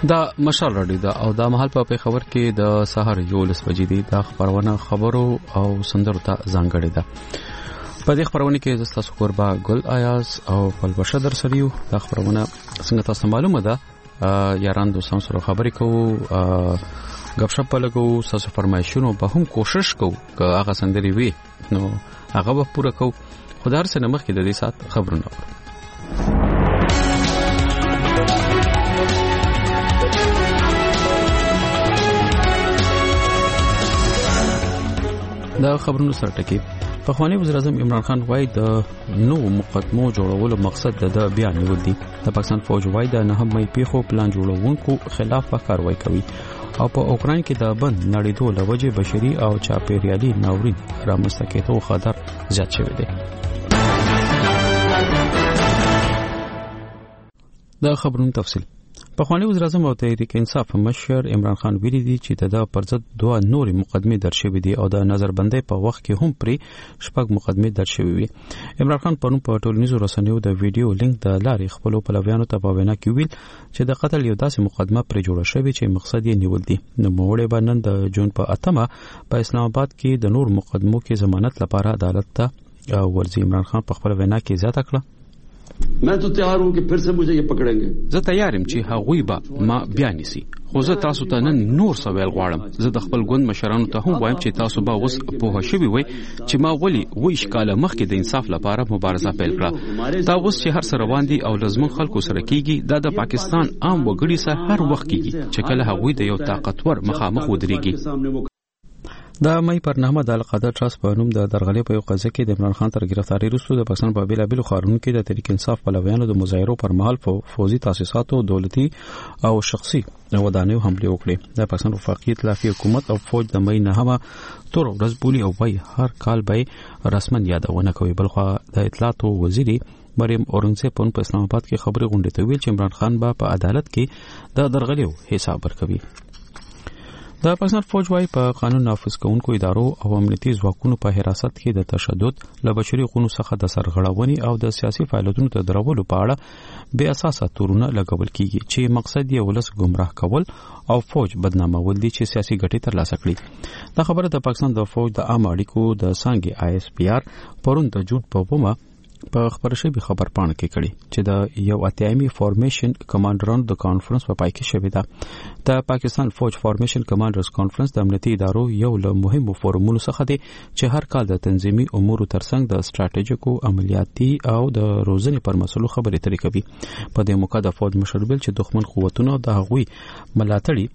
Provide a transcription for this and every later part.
دا مشال راډیو دا او دا مهال په خبر کې د سحر 11 بجې دی. دا خبرونه خبرو او سندرو ته ځانګړې ده. په دې خبرونه کې تاسو قربا ګل آیاز او پلوشه در سره یو. دا خبرونه څنګه تاسو معلومه ده یاران دوستان سره خبرې کوو، غب شپ لګو، تاسو فرمایشونو به هم کوشش کوو که هغه سندري وي نو هغه به پوره کوو. خدای سره مخکې د دې سات خبرونه دا خبرونو سره ټکی. پخوانی وزیر اعظم عمران خان وایي د نو مقدمو جوړولو مقصد د بیان نیول دي. د پاکستان فوج وایي د 9 مې پیښو پلان جوړونکو خلاف کاروایی کوي او په اوکران کې د بند نړیدو لوجه بشري او چاپیریالي ناورین رامنځته کېدو خطر زیات شوی دی. دا خبرونو تفصیل. پخوانی وزیر اعظم او تحریک انصاف مشر عمران خان ویلي دي چې د پرځد دوه نورې مقدمې درشوي دي او د نظربندۍ په وخت کې هم پرې 6 مقدمې درشوي وي. عمران خان پرون په ټولنیزو رسنیو د ویډیو لینک د لارې خپل پلویانو ته په وینا کې ویل چې د قتل یو داسې مقدمه پرې جوړه شوې چې مقصد یې نیول دي. نو موړې باندې د جون په 8 په اسلام آباد کې د نور مقدمو کې ضمانت لپاره عدالت ته ورځي. عمران خان په خپل وینا کې زیاته کړه मैं तो तैयार हूं कि फिर से मुझे ये पकड़ेंगे. زه تیار یم چې هغوی به ما بیان نسی. خو زه تاسو ته نن نور سوال غواړم. زه د خپل ګوند مشرانو ته هم وایم چې تاسو به اوس په هوښوي وي چې ما ولي وې ښکاله مخکې د انصاف لپاره مبارزه پیل کړه. دا اوس چې هر سره روان دي او لازم خلکو سره کیږي دا د پاکستان عام وګړي سره هر وخت کیږي چې کله هغوی د یو طاقتور مخامخ ودرېږي. د مې پر 9 د القاعده ټرست په نوم د درغلې په یو قضیه کې د عمران خان تر گرفتاری وروسته د پاکستان په بیلابیلو ښارونو کې د تحریک انصاف پلویانو د مظاهرو پر مهال فوزي تاسیساتو دولتي او شخصي ودانیو حمله وکړې. د پاکستان وفاقي ائتلافي حکومت او فوج د مې 9 تور ورځ بولی او وای هر کال به رسمن یادونه کوي. بلخو د اطلاعات وزیري مریم اورنګزیب په اسلام آباد کې خبري غونډه ته ویل چې عمران خان په عدالت کې د درغلیو حساب ورکوي. د پاکستان فوج وايي په قانون نافذ کوونکو ادارو او امنیتي ځواکونو په حراست کې د تشدد، له بشري حقوقو څخه د سرغړونې او د سیاسي فعالیتونو ته درولو په اړه بې اساسه تورونه لګول کیږي چې مقصد یې ولس گمراه کول او فوج بدنامول دي چې سیاسي ګټې ترلاسه کړي. دا خبره د پاکستان د فوج د عام اړیکو د څانګې ISPR پرون د جون په ومه په خبرشي خبر پاڼه کې کړي چې د یو اتیامي فارمیشن کمانډرانو د کانفرنس په پای کې شوې ده. د پاکستان فوج فارمیشن کمانډرز کانفرنس د امنیتي ادارو یو له مهمو فورمونو څخه دی چې هر کال د تنظیمي امورو ترڅنګ د استراتیژیکو عملیاتي او د روزنې پر مسلو خبرې اترې کوي. په دې موقع د فوج مشر بل چې دښمن قوتونو د هغوی ملاتړي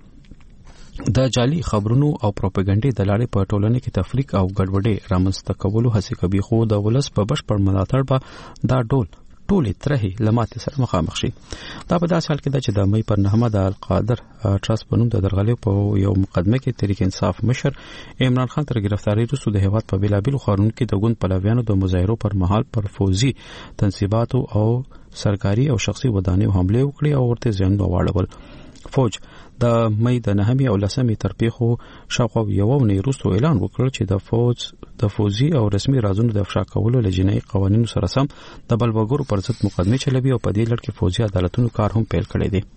د جعلي خبرونو او پروپاګاندا د لارې په ټولنه کې تفریق او ګډوډي رامنځته کولو هڅه کوي. خو د ولس په بشپړ ملاتړ به دا ټولې ترهې لمات سره مخامخ شي. دا په داسې حال کې ده چې د مې پر 9 د القادر ټرست په نوم د درغلې په یو مقدمه کې تحریک انصاف مشر عمران خان تر گرفتاری وروسته د هیواد په بیلابیلو ښارونو کې د ګوند پلویانو د مظاهرو پر مهال پر فوزي تنصیباتو او سرکاري او شخصي ودانیو حمله وکړي او ورته ځان واړول. فوج د مې د 9 او 10 تر پیښو شاوخوا یو ونې وروسته اعلان وکړ چې د فوزي او رسمي رازونو د افشا کولو لجنې قوانینو سره سم د بلوګورو پر ضد مقدمه چلوي او په دې لړ کې فوزي عدالتونو کار هم پیل کړی دی.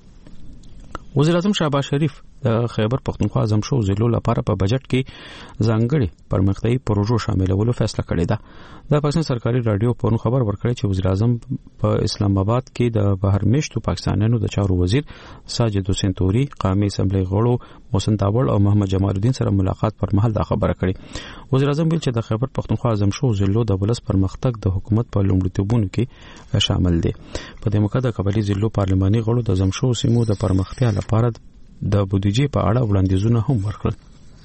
وزیر اعظم شهباز شریف د خیبر پختونخوا زمشو ضلعو لپاره په بجټ کې ځانګړي پرمختیايي پروژو شاملولو فیصله کړې ده. د پاکستان سرکاري رادیو پرون خبر ورکړی چې وزیر اعظم په اسلام آباد کې د بهر میشتو پاکستانیانو د چارو وزیر ساجد حسین توري، قومي اسمبلی غړو محسن تاوړ او محمد جمال الدین سره ملاقات پر مهال دا خبره کړې. وزیر اعظم ویل چې د خیبر پختونخوا زمشو ضلعو د ولس پرمختګ د حکومت په لومړیتوبونو کې شامل دی. په دې موقع د قبایلی ضلعو پارلماني غړو د زمشو سیمو د پرمختیا لپاره د بودیجې په اړه وړاندیزونه هم ورکړل.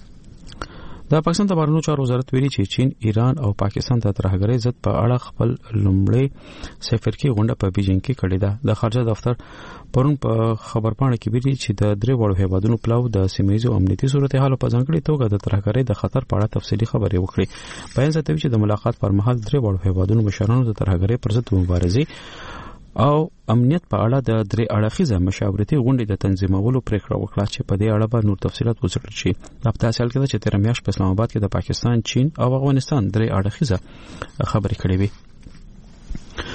د پاکستان د بهرنیو چارو وزارت ویلي چې چین، ایران او پاکستان د ترهګرۍ ضد په اړه خپل لومړی سفرکي غونډه په بیجینګ کې کړې ده. د خارجه دفتر پرون په خبرپاڼه کې ویلي چې د درې وړو هیوادونو پلاو د سیمه‌ییزو امنیتي صورتحال په ځانګړي توګه د ترهګرۍ د خطر په اړه تفصیلي خبرې وکړې. بیان زیاتوي چې د ملاقات پر مهال درې وړو هیوادونو مشرانو د ترهګرۍ پر ضد مبارزې او امنیت په اړه د درې اړخیزه مشاورتي غونډې د تنظیمولو پریکړه وکړه چې په دې اړه به نور تفصيلات وڅېړل شي. په تاسو حال کې چې تیر میاشت په اسلام آباد کې د پاکستان، چین او افغانستان درې اړخیزه خبرې کړې وي.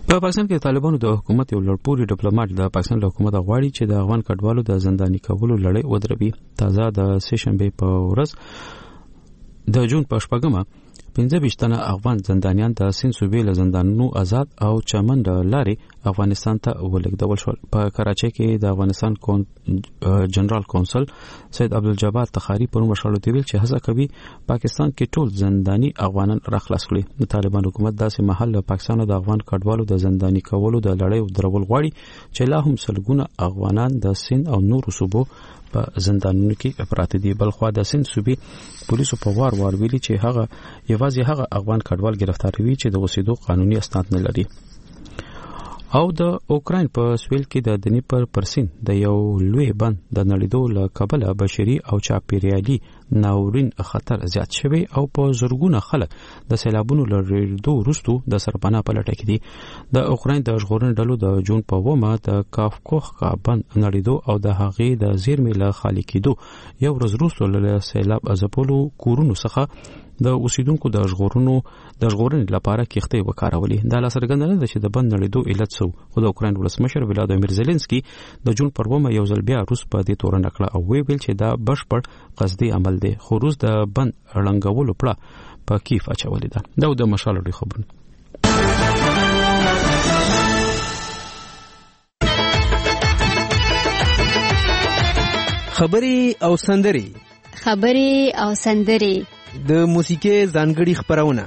په پاکستان کې طالبانو د حکومت یو لړپوري ډیپلوماټ د پاکستان له حکومت غواړي چې د افغان کډوالو د زنداني کولو لړۍ ودروي. تازه د سهشنبه په ورځ د جون په 8 15 تنه افغان زندانیان د سین صوبې له زندانونو آزاد او چمن د لارې افغانستان ته ولېږدول شول. په کراچۍ کې د افغانستان جنرال کونسل سید عبدالجبار تخاری پر مشورت ویل چې هڅه کوي پاکستان کې ټول زنداني افغانان راخلاص کړي. د طالبان حکومت داسې محل پاکستان د افغان کډوالو د زنداني کولو د لړۍ درول غواړي چې لا هم سلګونه افغانان د سین او نورو صوبو په زندانونو کې پراته دي. بلخوا د سین صوبې پولیسو په وار ویلي چې هغه افغان کډوال گرفتاروي چې د اوسېدو قانوني اسناد نه لري. او د اوکراین په سویل کې د دنیپر پرسین د یو لوی بند د نړیدو له کبله بشري او چاپیریالي ناورین خطر زیات شوی او په زرګونه خلک د سیلابونو لریدو وروسته د سرپناه په لټه کې دي. د اوکراین د ژغورنې ډلو د جون په 9 د کافکوخ بند نړیدو او د هغې د زیرمې له خالي کېدو یو ورځ وروسته له سیلاب ځپلو کورونو څخه د اوسیدونکو د ژغورنې لپاره کښتۍ وکارولې. دا لا څرګنده نه ده چې د بند نړیدو علت څه و، خو د اوکراین ولسمشر ولادیمیر زيلنسکي د جون پر 9 یو ځل بیا روس په دې تورن کړه او ویل چې دا بشپړ قصدي عمل دی، خو روس د بند رنګولو پړه په کیف اچولې ده. دا د مشال لري خبرونه. خبري او سندري د موسیقي ځانګړي خبرونه،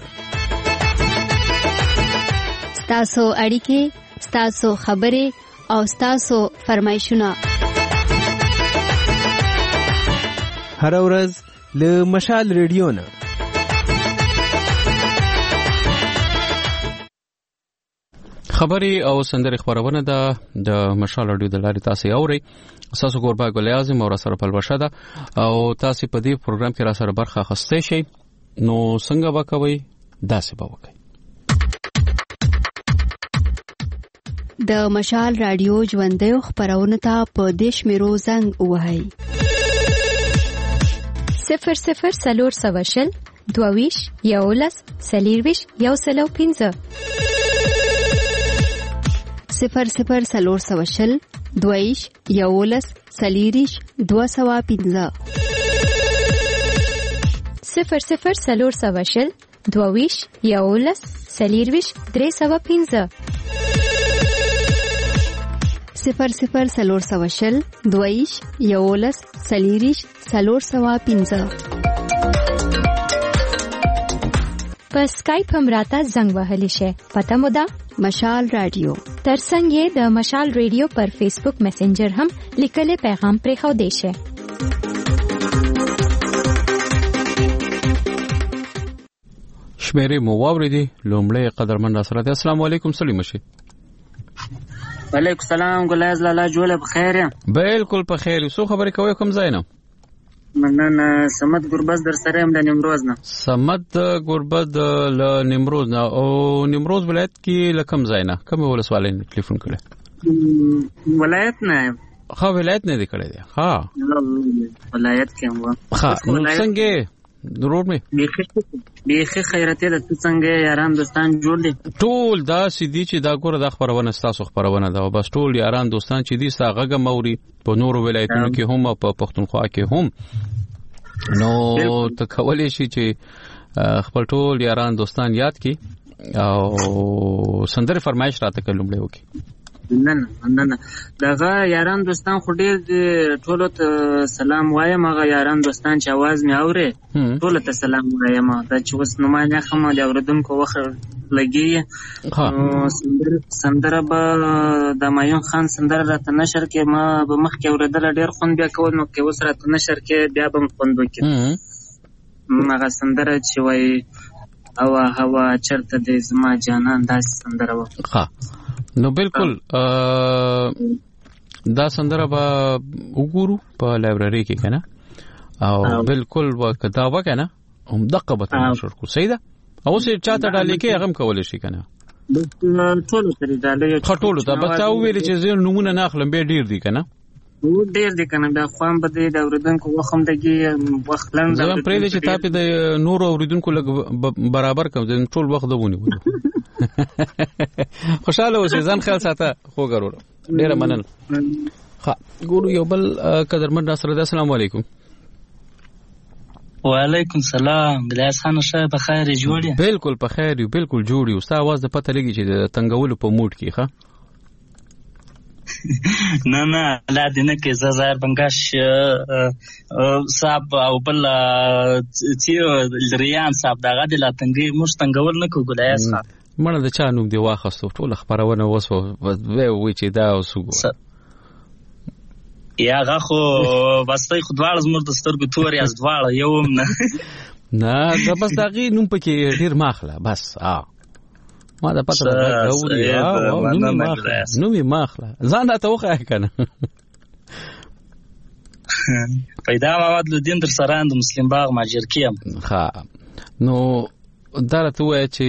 ستاسو اړیکې، ستاسو خبرې او ستاسو فرمایشونه هر ورځ له مشال ریډیو نه. خبري او سندري خبرونه د مشال رادیو د لارې تاسو اورئ. تاسو ګوربا ګل اعظم او سره پلوشه ده او تاسو په دې پروګرام کې را سره برخه اخیستئ شئ. نو څنګه وکوي داسې به وکړئ. د مشال رادیو ژوندۍ خبرونه ته په دیش میرو زنګ وهاي 00 سلور سواشل دوویش یولس سلیرویش یوسلو 15 00 سلور سواشل دویش یولس سلیریش 215 00 سلور سواشل دویش یولس سلیرویش 315 00 سلور سواشل دویش یولس سلیریش 315 په سکایپ هم راته زنګ وهلی شي. پته مو ده مشال رادیو. ترڅنګ یې د مشال ریډیو پر فیسبوک میسنجر هم لیکل پیغام پرې خو دی شي. شمیرې مو واوریدي. لومړی قدرمن سره ده. السلام علیکم سلیم شي. وعلیکم السلام ګلایز لالا جوړه بخیر یم. بالکل په خیر. سو خبرې کوي کوم ځای نه؟ مننه. سمد ګربز در سره یم د نیمروز نه. سمد ګربز له نیمروز نه. او نیمروز ولایت کې لکم ځای نه کوم ولسوالۍ نه ټلیفون کړي؟ ولایت نه. ها ولایت نه دی کړی دی. ها ولایت کې هم. ها نو څنګه ضرور مې بیخي خیرته د څنګه یاران دوستان جوړ دي ټول دا سیدی چې دا ګوره د خبرونه ستاسو خبرونه ده. بس ټول یاران دوستان چې دي ساغه موري په نورو ولایتونو کې هم او په پښتونخوا کې هم. نو ته کولای شي چې خپل ټول یاران دوستان یاد کی او سندره فرمایش راته کلمړې وکي. نن دغه یاران دوستان خو ډېر ټولو ته سلام وایم. هغه یاران دوستان چې आवाज مې اوري ټولو ته سلام وایم. دا چې وس نمانه خمه د اوردونکو وخت لګي. سندره به د مایون خان سندره راته نشر کې ما به مخ کې اوردل ډېر خوند بیا کول. نو کې وس راته نشر کې بیا به خوند وکړي. هغه سندره چې وای هوا چرته دې زما جانان دا سندره و. نو بالکل دا سندره به وګورو په لایبرری کې کنه او بالکل وکدا وکنه هم دقه به نشر کو. صحیح ده. او څه چاته ډالې کې هغه کول شي کنه ټول ترې ډالې خټولو ته بچا ویل چې زه نمونه ناخلم به ډیر دي کنه ډیر دي کنه. بیا خوان بده د اوریدونکو وخم دګي وخت لند زه پرې چې تاسو د نور اوریدونکو لګ برابر کوم ټول وخت دونه خوشاله اوسې ځان خیال ساته خو ګرور ډیره مننه ها ګورو یو بل قدرمن سره السلام علیکم وعلیکم السلام بلاس خان شه په خیر جوړی بالکل په خیر یو بالکل جوړی او ستا आवाज د پته لګی چې د تنگولو په موډ کې ښه نه لا دینه کې زار بنگاش صاحب او بل چې ریان صاحب دغه د لاتنګي مش تنگول نه کوګلای صاحب مړه د چا نوم دی واخستو ټول خبرونه وسو وی چې دا وسوګو یا غخو واستای خدوال زمر د سترګو توري از دواړه یوم نه دا بس دغه نوم پکې ډیر ماخله بس ما دا پته راغوري نوم ماخله ځان ته وخه کنه پیدا محمد لودین در سره د مسلم باغ ماجر کیم ها نو درته وای چې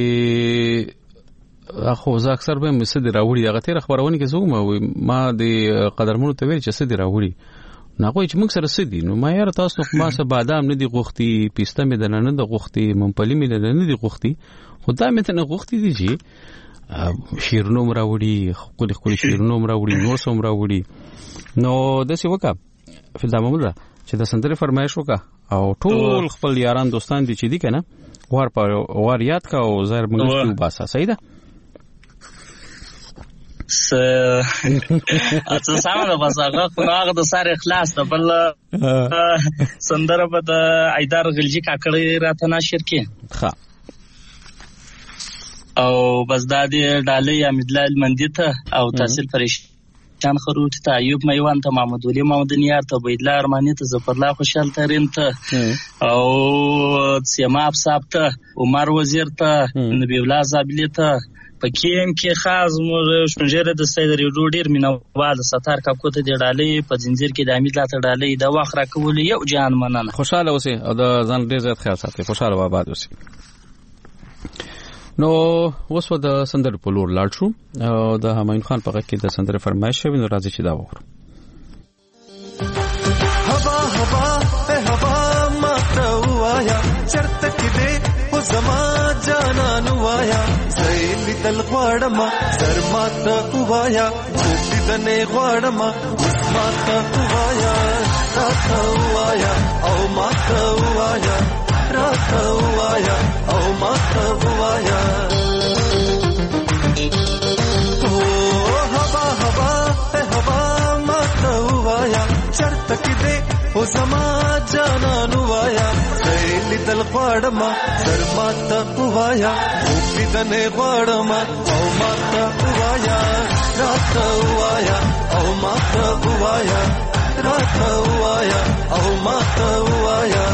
اخو زه اکثر به مسد راوړي هغه تیر خبرونه کې زوم ما د قدرمنو ته ویل چې سد راوړي نه کوی چې موږ سره سدي نو ما یاره تاسو ما سه بادام نه دی غوختي پیسته مې د نه د غوختي ممپلی مې د نه دی غوختي خدای مې ته نه غوختي دي چې شیرنو راوړي خپل شیرنو راوړي نو سوم راوړي نو د څه وکا فدا محمود چې د سندره فرمایش وکا او ټول خپل یاران دوستان دي چې دي کنه وار یاد کا او زهر منګستو باسا صحیح ده اته سامه بس هغه د سار اخلاص ته بل سندره په ایدار غلجی کاکړی راته ناشر کې ها او بس د ډالۍ امیدلال مندی ته او تحصیل پریشان خروت ته ایوب میوان ته محمود ولی مودنیار ته بيدلا ارمانی ته ظفرلا خوشحال ترین ته او سیما صاحب ته عمر وزیر ته نبی الله زابلی ته پکیم کې خاص مور شنجره د سید ریډو ډیر مینوال ستار کاکو ته د ډالۍ په زنجیر کې د امیدلا ته ډالۍ د واخ را کول یو جان مننه خوشاله اوسې او د ځان ډیر زیات خیال ساتي خوشاله و آباد اوسې نو وسو د سندر په لور لاړ شو او د همایون خان په غږ کې د سندر فرمایش شوی نو راځي چې دا وکړو هوا هوا په هوا ماته وایا چرته کې دې او زما جانان وایا زېل دل غواړم سر ماته وایا چې دنه غواړم ماته وایا راته وایا او ماته وایا راته وایا او ماته وایا او هوا هوا په هوا ماته وایا چرته کې دې او زما جانان وایا زېل دل غواړم سر ماته وایا او دنه غواړم او ماته وایا راته وایا او ماته وایا راته وایا او ماته وایا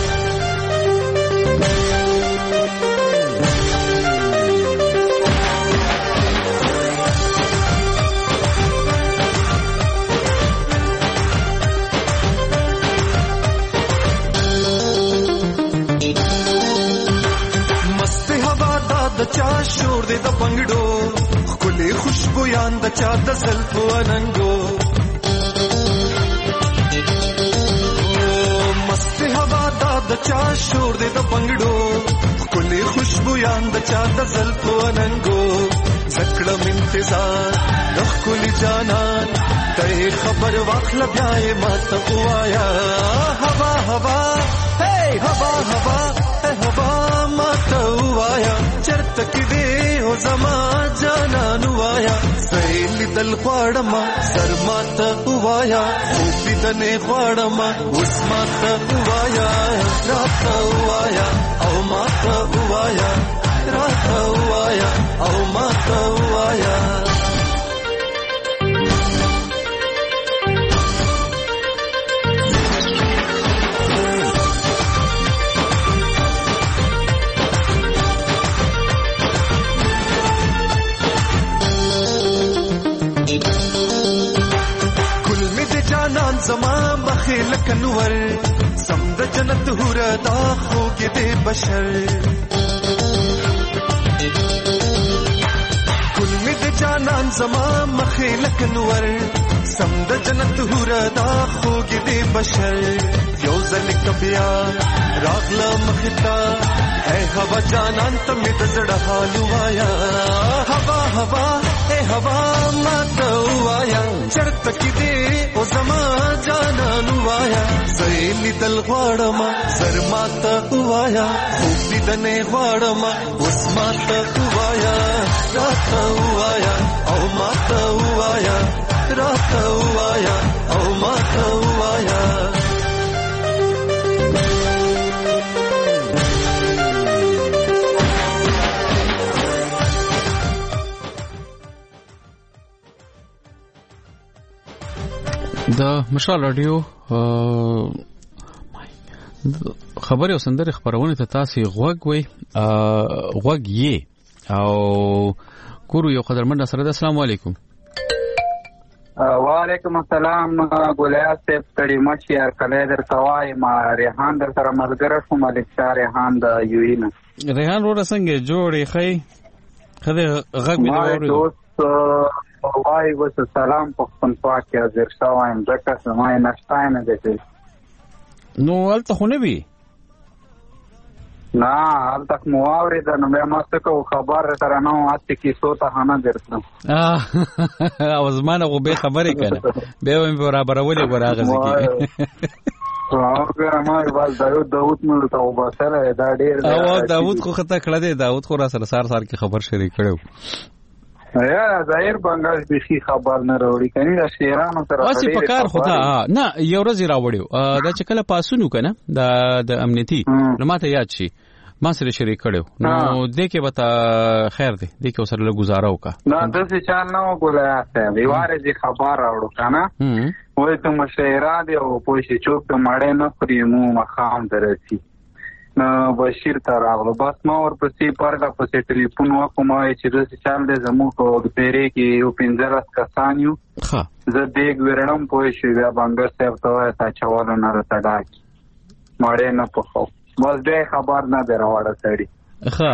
د چا شور دې د بنگړو خولي خوشبو یان د چا د زلفو اننګو مست هوا د چا شور دې د بنگړو خولي خوشبو یان د چا د زلفو اننګو زکړم انتظار د خولي جانان ته خبر واخل بیا ما ته وایا هوا هوا هی هوا هوا هوا ما ته وایا چرته کې دې او زما جانان وایا زېل دل غواړم سر ما ته وایا او دې غواړم اوس ما ته وایا راته وایا او ما ته وایا راته وایا او ما ته وایا زما بخیل کنور سم د جنت هور دا خوګ دې بشر کل می د جانان زما بخیل کنور سم د جنت هور دا خوګ دې بشر یو ځل کبیا راغلا مختا اے هوا جانان ته مې د زړه حال وایا هوا هوا اے هوا ما ته وایا چرته کې دې او زما جانان وایا زېلی دل غواړم سر ما ته وایا خوب دې دنه غواړم اوس ما ته وایا راته وایا او ما ته وایا راته وایا او ما ته وایا د مشال رادیو خبري او سندره خبرونه ته تاسو غوږ وي غوږ یې او ګورو یو قدرمن سره د السلام علیکم. وعلیکم السلام ګولیاس ته تړي مچ یار کله در توای ما ریحان در سره ملګری شو ملک شاه ریحان د یوینا ریحان ور څنګه جوړې خې خدای غږ می اوري وای وس سلام په خپل پاک حاضر شاوم ځکه سمای نشټای نه دي نو ولته خو نه وی نه الته مو اورید نو مې ماسته کو خبر تر نو اته کی سوته نه درته او زمانه غو به خبرې کنه به مې برابر ولې ګراغه زکی راغره ما واز داوود مړ ته وباسره دا ډیر او داوود خو خطا کړه دی داوود خو را سره سار کی خبر شریک کړو یا ظاهر بنگاش بخي خبر نه وروړي کني دا شیرانو سره واسي پکار خدا نه یو ورځ راوړیو دا چې کله پاسونو کنه د امنیتي نو ماته یاد شي ما سره شریک کړو نو دې کې وتا خیر دی دې کې سره له گزاره وکا نه د څه چال نو ګولای ته ویواره دي خبر راوړو کنه وای ته مشهرا دی او پوښي چوک ته ماړې نه پریمو مخام درسي نو بشیر ته راغلو بس ما ورپسې پرګه پسې ټلیفون وکم چې د څه چال دې زمو کو د پیری کې یو 15 کسان یو ها زه دې ګورنم پوښي بیا بنګر صاحب ته تا چوالو نه راټاکی ماړې نه پخو بس دې خبر نه دراوړه سړی ها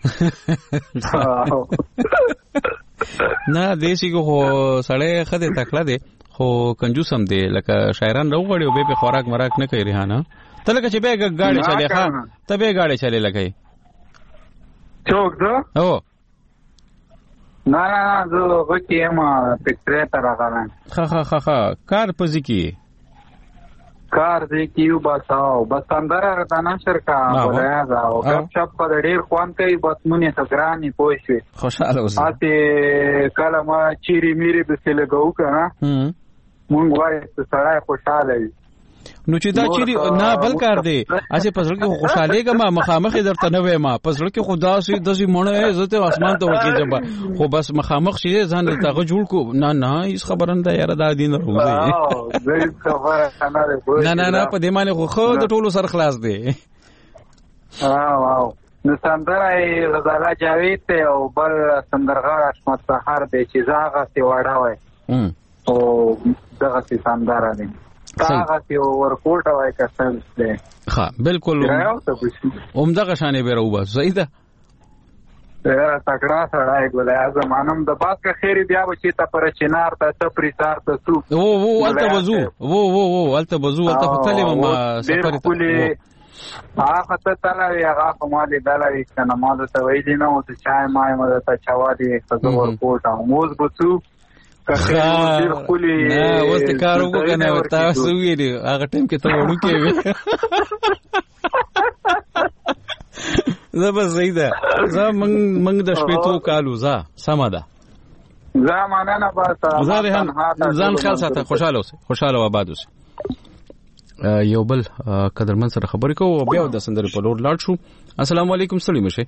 نه دیسی کو سړی خدای تکړه دی خو کنجوس هم دی لکه شاعران راوغړي او به خوراک مراک نه کوي ریحانه تلکه چې به ګاډي چلے ښا ته به ګاډي چلے لګي چوک ده او نه زه وکي ما پکتره ته راغلم ها کار پزې کی کار دې کیو باساو بس اندر راته نشر کا ولا دا او کب چپ په ډیر خوان کوي بس مونږه سګرانی پوښوي خوشاله اوسه اته کله ما چیرې میری به لګاو کنه مونږ وای سړی خوشاله وي نو چې دا چیرې نه بل کار دی اسی پسړ کې خوشاله ګما مخامخ درته نه وې ما پسړ کې خدا سي دزي مونږه عزت اسمان ته وکی جبا خو بس مخامخ شي ځان ته جوړ کو نه هیڅ خبرنده یاره دا دین روزي نه په دې معنی خو د ټولو سر خلاص دی واو نو سندره غزاله جاوید ته او بل سندرغاړ احمد سحر دی چې زاغه سی وړاوي او دغه سندره دی هغه سی ورکوټ وای کسل دی ها بالکل عمدہ شانې به راو بس صحیح ده تکړه سړی ګولای زمانم د باس کا خیر بیا بچی ته پر چنار ته تپری سار ته سو الته بزو الته فتلې ما سفر ته هغه ته تلوي هغه کومه دلوي کنه ما ته ویلی نه او ته چای ما ته چوا دی خزو ورکوټ موز بچو نه اوس ته کار وکړنه تاسو ویلي هغه ټیم کې ته وړو کې وي زبر صحیح ده زه منګ د شپېتو کالو سم ده زمانه نه بس ځان خیال ساته خوشاله او آباد اوسه یو بل قدرمن سره خبرې کوو بیا د سندرې په لور لاړ شو السلام علیکم ستړي مشه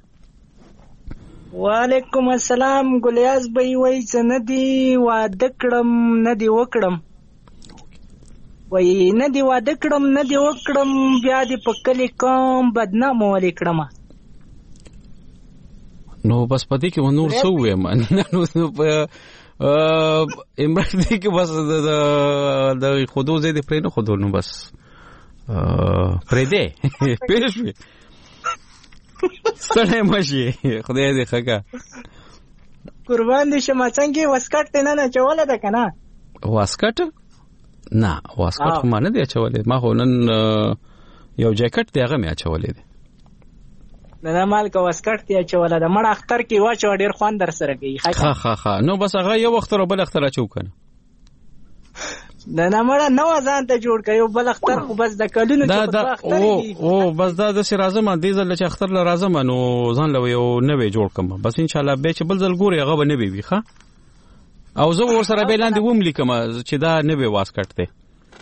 وعلیکم السلام ګلیاز بای وای سندي واده کړم نه دی وکړم وای نه دی واده کړم نه دی وکړم بیا دې پکلې کوم بدنامه ولې کړم نو بس پدې کې ونور سو وې من نو په امرته کې بس د خودو زې دې پرې نه خودو نو بس پرې دې پېښوي ستنه ماشي خدای دې ښکا قربان دې شمه څنګه واسکټ نه چوله ده کنه واسکټ نه واسکټ خو ما نه دی چولې ما هو نن یو جاکټ دی هغه مې اچولې دی. نه مال کا واسکټ تی اچوله د مړ اختر کې واچو ډیر خوان در سره کوي. ها نو بس هغه یو اختر بل اختر اچو کنه. نه مړه نو ځان ته جوړ کيو بل اختر خو بس د کلونو چې په اختر او بس دا د رازم دې ځل چې اختر ل رازم نو ځان له یو نوې جوړ کم بس ان شاء الله به چې بل ځل ګوري هغه به نوې وي ښه. او زه ور سره به لاندې ووم لیکم چې دا نوې واسکټ دی.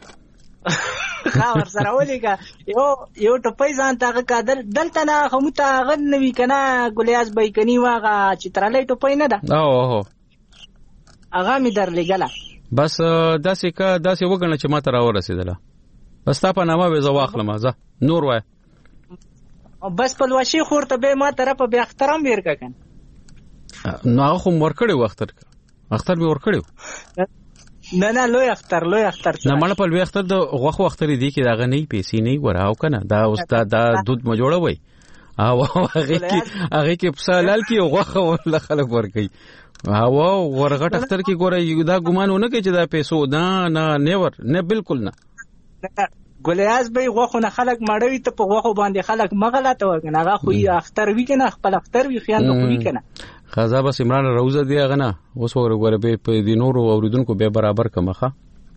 خاور سره ولیکا یو ټپای ځان ته قادر دلته نه هم ته غن نوي کنه ګلیاز بایکنی واغه چې ترلې ټپای نه ده. اوه هغه می در لګلا بس داسې وګڼه چې ما ته راورسېدله. بس تا په نامه به زه واخلم زه نور وای بس پلوشي خورته به ما طرف به احترام ورکا کنه. نو هغه خو ورکړی اختر به ورکړیو. نه لوی اختر نه مړه په لوی اختر د غوخو اختر دی کې داغه نه پیسې نه وراو کنه دا استاد دا دود ما جوړوي او هغه کې پسالال کې غوخه ول خلک ورکي او ورغټ اختر کې ګوره دا ګمانونه کې چې دا پیسو نه نیور نه بالکل نه ګلیاز به غوخه نه خلک مړوي ته په غوخه باندې خلک مغلطه وکنه هغه خو اختر وی کنه خپل اختر وی خیال نه کوي کنه. خزا بس عمران روزه دی هغه نه اوس وګوره به په دي نور اوریدونکو به برابر کمخه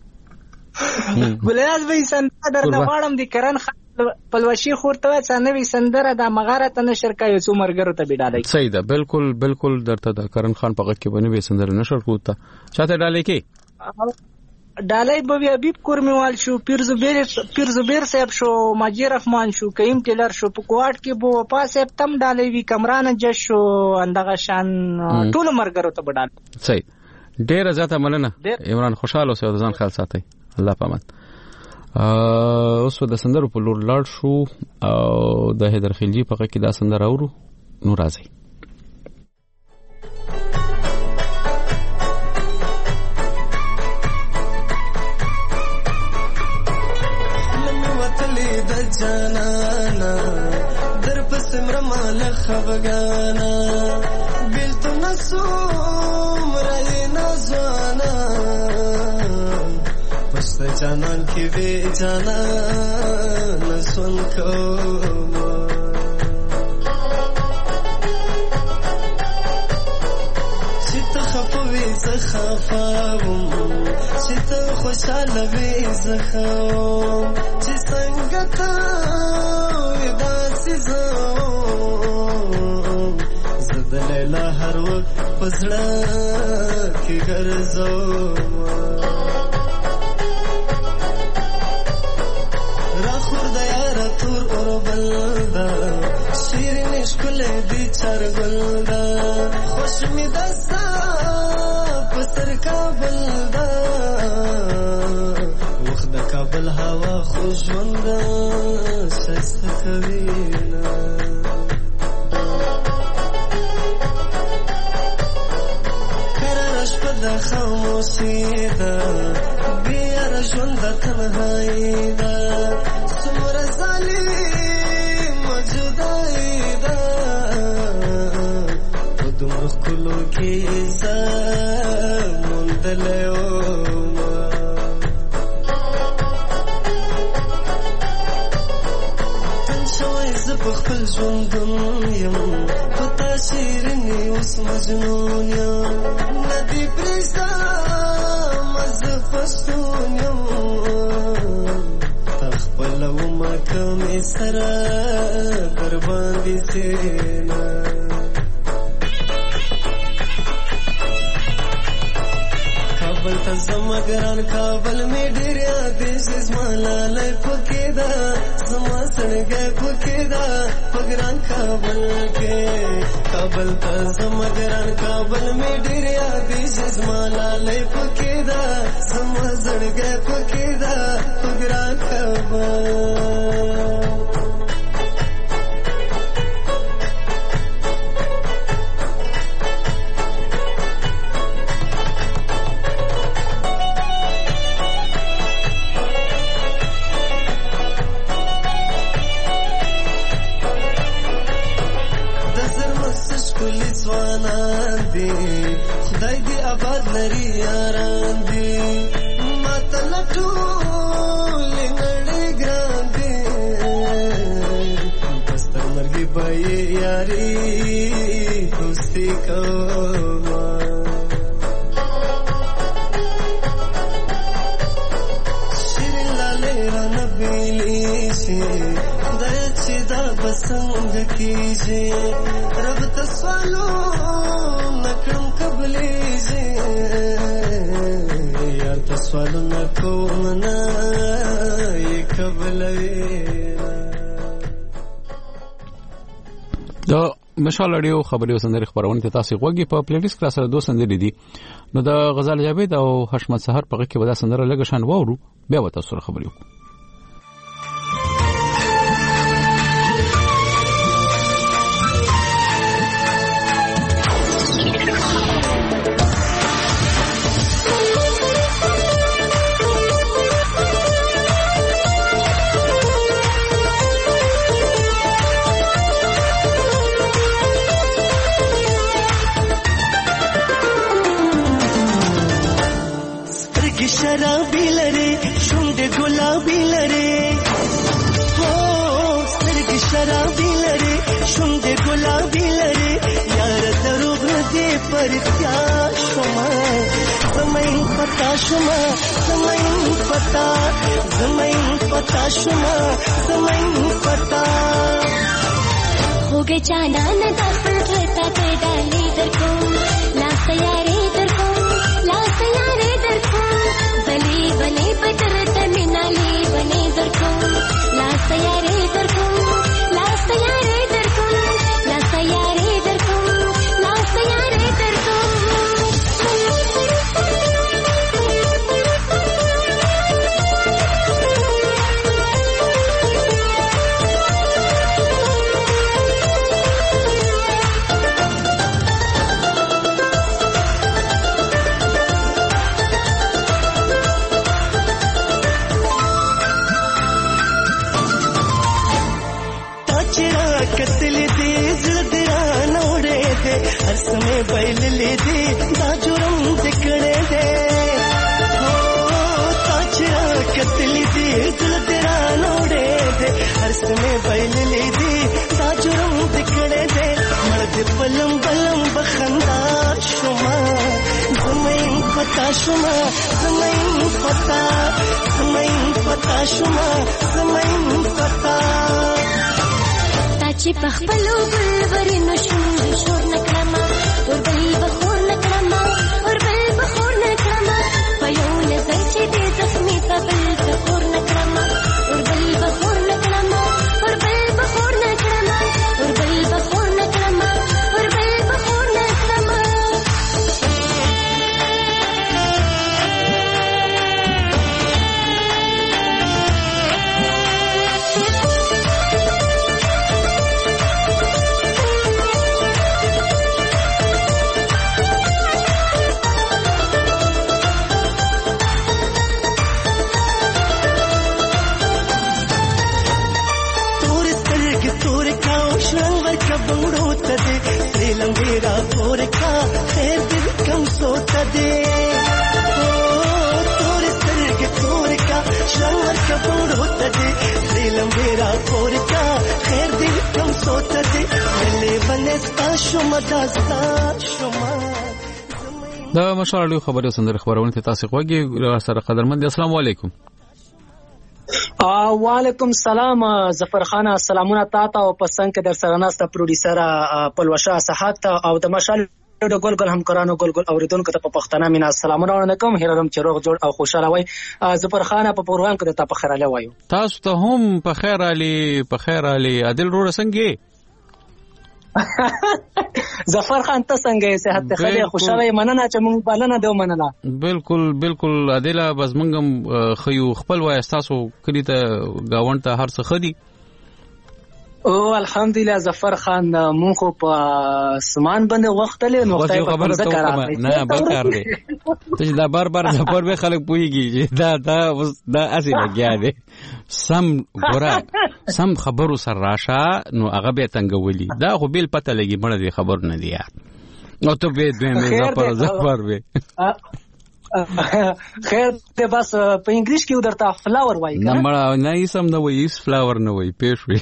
ګلیاز به سندر نه واړم دي کرن پلوشي خورته څنګه سندره د مغارت نشر کوي څو مرګرو ته بډالای. صحیح ده بالکل درته د کرن خان په کې باندې سندره نشر کوته چاته ډالې کې ډالای به حبیب کورمیوال شو پیر زبیر صاحب شو ماجی رحمان شو کریم ټیلر شو په کوټ کې بو وفا صاحب تم ډالای وی کمران جش شو اندغه شان ټول مرګرو ته بډال. صحیح ډیر زیاته مننه عمران خوشاله اوسه او ځان خیال ساتي الله پامان. اوس د سندرو په لور لاړ شو او د حیدر خلجی په کې دا سندر اورو نو راځي. جانانا در پس مرمال خفگانا بیلتو نسوم رای نازوانا پشت جانان کی بی جانا نسون کوما چیتا خفوی زخفاوم چیتا خوشحال بی زخوم چی سنگتا ویداسی زوم زد لیلا هر وقت پزڑا کی گرزوم را خورد یارا تور اور بلدا شیرینش کل بیچار گلدا خوش می دستا پسر کابل دا وخت کابل هوا خوشوند شایسته کوینا کرارش پدا خاموشی دا بیار ژوند تنهایی دا سمر ظالم جدایی دا په دومره ښکلو کې زه موندلی خپل ژوندون یم پتا شیرینی اوس مجنون یم ندی پریزدا مزه پښتون یم تا خپل ومه کمې سره در باندې سینا کابل ته زما ګران کابل مې ډېر یادېږي زما لالی پکې ده زما سړګی پکې ده په ګران کابل کې کابل ته زما ګران کابل مې ډېر یادېږي زما لالی پکې ده زما سړګی پکې ده په ګران کابل خدای دی آباد لري یاران دی ما ته لټول نړۍ ګران دی بای یاری دوستی کوما شیرین لاله را نبیلی شي خدای چې دا بسنګ کیږي رب تسوالو نکړم قبلېږي یار تسوالو نکوم نه یې قبلوي د مشال اړیو خبري وسندري خبرونه ته تاسو غوږی په پلی لیست کلاس سره دوه سندري دي نو د غزال جاوید او حشمت سحر په کې ودا سندره لګ شان وورو بیا وتا سره خبري شرابی لري شونډه ګلابي لري هو سترګې شرابي لري شونډه ګلابي لري یار دروغ دې پرتیا شوما زمين پتا شوما زمين پتا شوما زمين پتا हो गए जाना न दाखल रहता कर डाली दर को ला सयारे दर को ला सयारे दर को बली बने बटर तमिनाली बने दर को ला सयारे दर को ला सयारे दर को ला सयारे दर को ला सयारे दर को हर समय बैल ले दे दाजुरम दिखने दे हो ताजरा कतली दे दिल तेरा नोड़े दे हर समय बैल ले दे दाजुरम दिखने दे मर्द बलम बलम बखंदा शुमा ज़मीन पता शुमा ज़मीन पता शुमा ज़मीन पता چې پخپلو بلورینو شور نکړما اور بل بخور نکړما اور بل بخور نکړما په یو نظر چې دې زخمي په بل بخور نکړما اور بل بخور نکړما اور بل بخور نکړما اور بل بخور نکړما اور بل بخور نکړما लंबेरा पोरखा खैर दिल कम सोता दे तोरे सरग तोरका शंवर का होता दे लंबेरा पोरखा खैर दिल कम सोता दे मले बनस्ता शुमा दास्ता शुमा دا مشال خبري سندره خبرونه ته تاسو غوږی سره قدرمن السلام علیکم وعلیکم السلام ظفر خان سلامونه تاته او پسند کې در سره ناسته پروډوسر پلوشا صحت او د مشال د ګلګل همکارانو ګلګل اوریدونکو ته په پښتنه مینا سلامونه علیکم هرم چې روغ جوړ او خوشاله وای ظفر خان په پروګرام کې ته په خیر علي وایو تاسو ته هم په خیر علي عادل رو څنګه ظفر خان ته څنګه صحت ته خیر خوشاله مننه چې مونږ بلنه دیو مننه بالکل عادل بس مونږ خيو خپل وای تاسو کړی ته گاوند ته هر څه خدي او الحمدلله ظفر خان مونږ په سامان باندې وخت له نقطه په ذکر نه بکار دی ته دا بار ظفر به خلک پويږي دا اسی لګیا دی سم خبرو سر راشه نو هغه به تنګولي دا خو بیل پته لګي مړه دی خبر نه دی یار نو ته به دوی مې ظفر به خیر ته بس په انګلیش کې درته فلاور وایي نه مړه نه یې سم نه وایي فلاور نه وایي پېښوي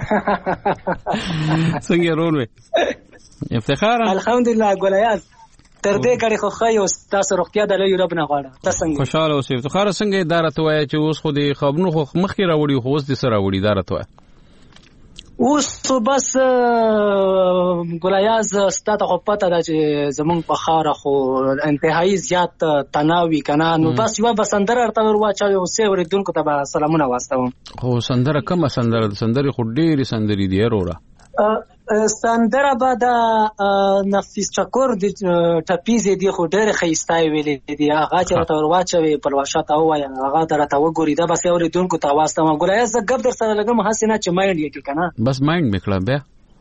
څنګه رونوي افتخار الحمدلله ګولیاز تر دې کړي خو خای او تاسو روغتیا د لوی رب نه غواړم تاسو څنګه خوشاله اوسئ افتخار څنګه اداره توای چې اوس خو دې خبرونو خو مخکې راوړي خو اوس دې سره راوړي اداره توای اوس بس ګولیاز ستاسو خو پته ده چې زمونږ په خاره خو انتهایی زیات تناوي کنه نو بس یو بسندره ارته ورواچو او سه ورېدونکو ته سلامونه واستوم خو سندره کومه سندره خو ډېری سندري دی وروړه سندره به د نفیس چکور د ټپیزې دی خو ډېر خیستای ویلې دی هغه چې راته ورواچوي په لواشات او وای هغه درته وګوري دا بس اورېدونکو ته واسطه ما ګولای زه غب در سره لګم حسینه چې مایند یې کنه بس مایند میکړه بیا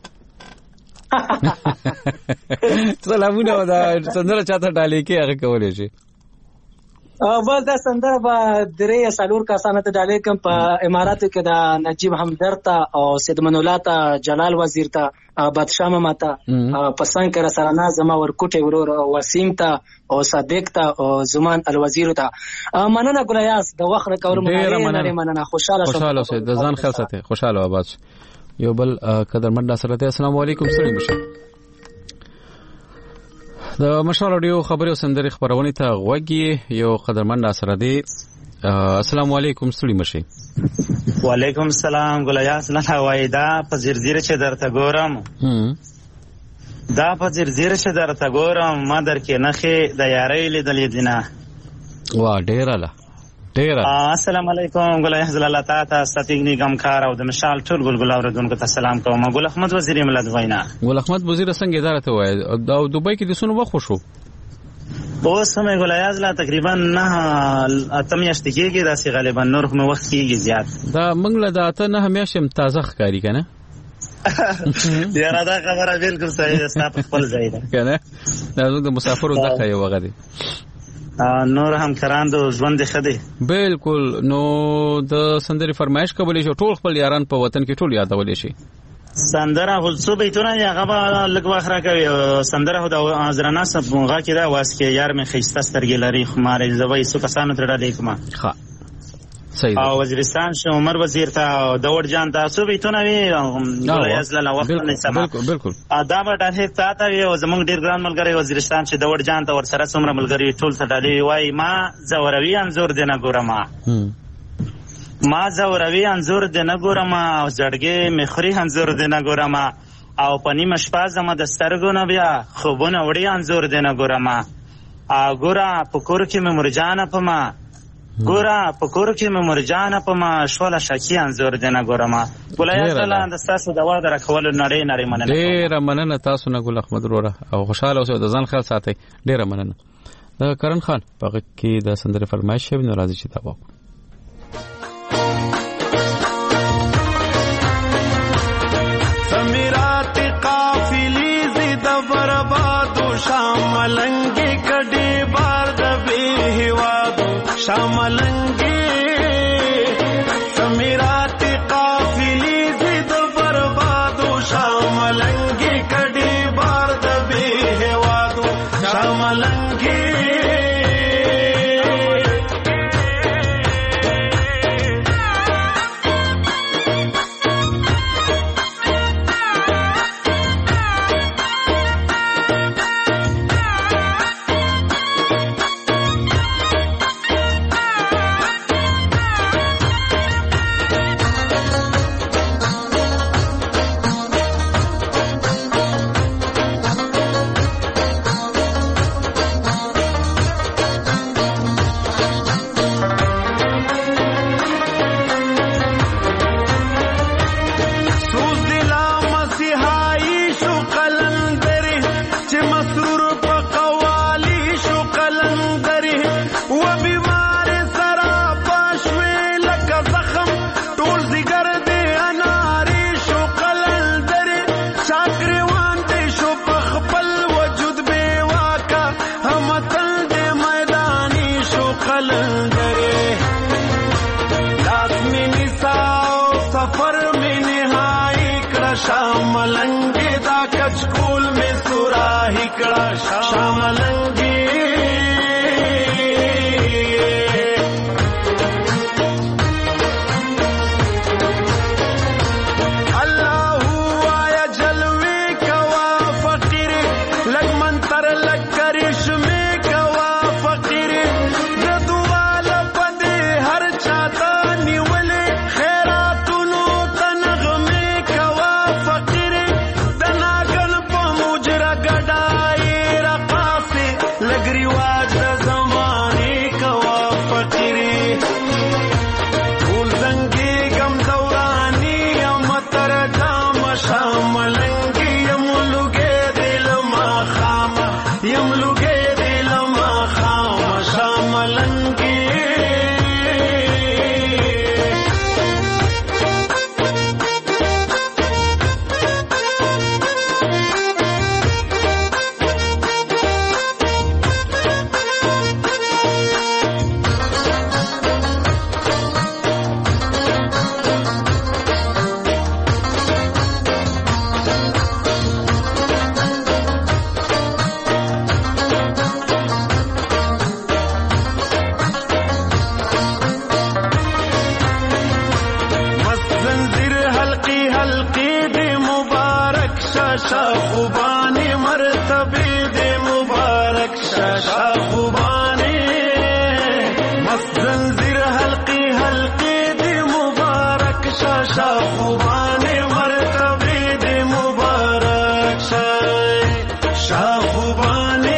سلامونه دا سندره چاته ډالې کې هغه کولې شي بس دا سندره به درې سالور کسانه ته ډالې کوم په اماراتو کې د نجیب همدرد ته او سید منولا ته جلال وزیر ته بادشاه ماما ته پسنګ کر سره نازم ورکوټي ورور وسیم ته او صدیق ته او زمان الوزیر ته مننه ګلیاس د وخت کور مننه خوشاله اوسئ د ځان خیال ساتئ خوشاله آباد یو بل قدرمن سره ته السلام علیکم سړي مشه د مشال رادیو خبرو سندري خبرونه ته غوږی یو قدرمن سره دی السلام علیکم سړي مشه وعلیکم السلام ګلیاس نه وایدا په زیرزیره چې درته ګورم دا په زیرزیره چې درته ګورم ما درکې نخې د یارۍ لیدلې دینه وا ډیراله السلام علیکم ګلیاس الله تعالی ستګنی غمخار او د مشال ټول ګلګل اوردونکو ته سلام کوم ګل احمد وزیر ملت وینا ګل احمد وزیر څنګه اداره ته وای او دوبۍ کې د سونو وخت شو اوس هم ګلیاس لا تقریبا نه اتمیاشت کېږي داسې غالبا نور هم وخت کېږي زیات دا منګله د اته نه همیشه تازه ښکاری کنه یاره دا خبره بالکل صحیح ده ستاسو خپل ځای ده کنه دا د مسافرو دغه یو وغه دي نور هم کراندو ژوند خدي بالکل نو د سندري فرمایش کولې شو ټول خپل یاران په وطن کې ټول یادولې شي سندره خلصو بیتونه هغه به لږ واخره کوي سندره د ازرنا سبغه کې دا واسکه یار مې خيسته سترګې لري خمارې زوي سو کسانو تر ډالې کوم ها صحیح او وزیرستان شو عمر وزیر ته دور جان تاسو بیتونه وی ګلیاس لاله وخت نه سما بالکل دا به ډېر تاته وی او زمونږ ډېر ګران ملګری وزیرستان چې دور جان ته ور سره څومره ملګری ټول ته ډالې وای ما زوروي انزور دینه ګورم ما زوروي انزور دینه ګورم او زړګي مخري انزور دینه ګورم او پنی مشپاز ما د سترګو نه بیا خوبونه وړي انزور دینه ګورم ګورا پکور کې مې مرجانه پما ګورا پکور کې مې مرجانه پما شوله شکی انزور دینه ګورم ګولای تعالی د تاسو د وړ درکول نړۍ مننه ډیر مننه تاسو نه ګل احمد وروره او خوشاله اوسئ د ځان خیال ساتئ ډیر مننه د کرن خان په کې د سندره فرمایش شوی نو راځي چې دا وکړو سمیرات قافلی زید بربادو شاملنگی کډی بار د به هوادو شاملنگی سمیرات قافلی زید بربادو شاملنگی کډی بار د به هوادو شاملنگی شاملنگی دا کچکول میں سوراہی کڑا شاملنگی شاملنګي یملوګې دل ما خام یملوګې دل ما خام شاملنګي خوبانی مرتبی دے مبارک شاشا خوبانی مست زنجیر حلقی حلقی دے مبارک شاشا خوبانی مرتبی دے مبارک شاشا خوبانی